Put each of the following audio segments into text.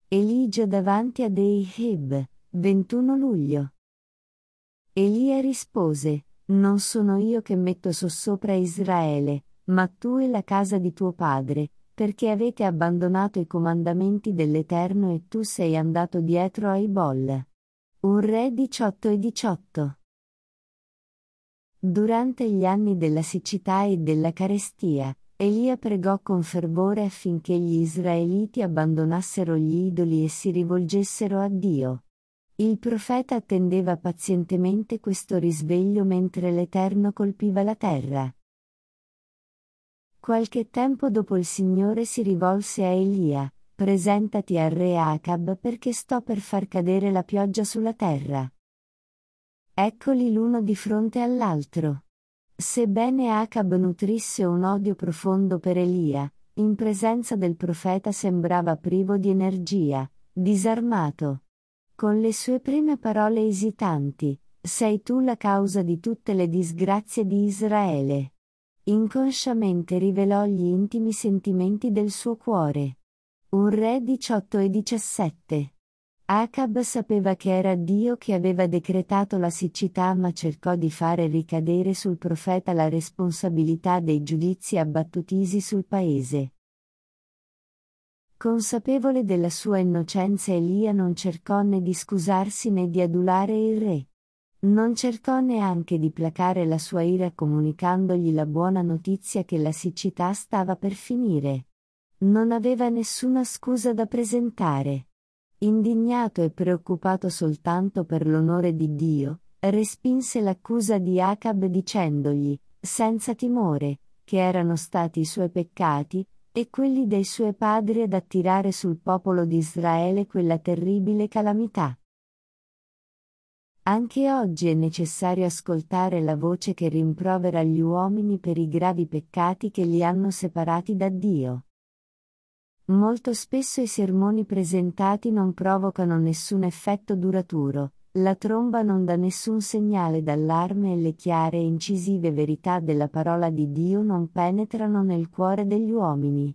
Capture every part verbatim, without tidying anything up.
Eligio davanti ad Ehib, ventuno luglio. Elia rispose: Non sono io che metto sossopra Israele, ma tu e la casa di tuo padre, perché avete abbandonato i comandamenti dell'Eterno e tu sei andato dietro ai Baal. Un Re diciotto e diciotto. Durante gli anni della siccità e della carestia, Elia pregò con fervore affinché gli israeliti abbandonassero gli idoli e si rivolgessero a Dio. Il profeta attendeva pazientemente questo risveglio mentre l'Eterno colpiva la terra. Qualche tempo dopo il Signore si rivolse a Elia: Presentati al re Acab perché sto per far cadere la pioggia sulla terra. Eccoli l'uno di fronte all'altro. Sebbene Acab nutrisse un odio profondo per Elia, in presenza del profeta sembrava privo di energia, disarmato. Con le sue prime parole esitanti: Sei tu la causa di tutte le disgrazie di Israele. Inconsciamente rivelò gli intimi sentimenti del suo cuore. Un Re diciotto e diciassette. Acab sapeva che era Dio che aveva decretato la siccità, ma cercò di fare ricadere sul profeta la responsabilità dei giudizi abbattutisi sul paese. Consapevole della sua innocenza, Elia non cercò né di scusarsi né di adulare il re. Non cercò neanche di placare la sua ira comunicandogli la buona notizia che la siccità stava per finire. Non aveva nessuna scusa da presentare. Indignato e preoccupato soltanto per l'onore di Dio, respinse l'accusa di Acab dicendogli, senza timore, che erano stati i suoi peccati e quelli dei suoi padri ad attirare sul popolo di Israele quella terribile calamità. Anche oggi è necessario ascoltare la voce che rimprovera gli uomini per i gravi peccati che li hanno separati da Dio. Molto spesso i sermoni presentati non provocano nessun effetto duraturo, la tromba non dà nessun segnale d'allarme e le chiare e incisive verità della parola di Dio non penetrano nel cuore degli uomini.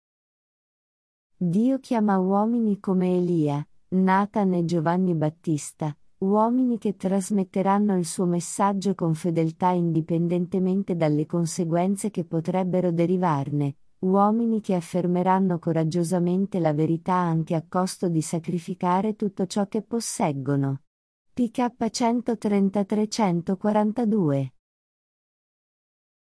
Dio chiama uomini come Elia, Nathan e Giovanni Battista, uomini che trasmetteranno il suo messaggio con fedeltà indipendentemente dalle conseguenze che potrebbero derivarne. Uomini che affermeranno coraggiosamente la verità anche a costo di sacrificare tutto ciò che posseggono. P K centotrentatré centoquarantadue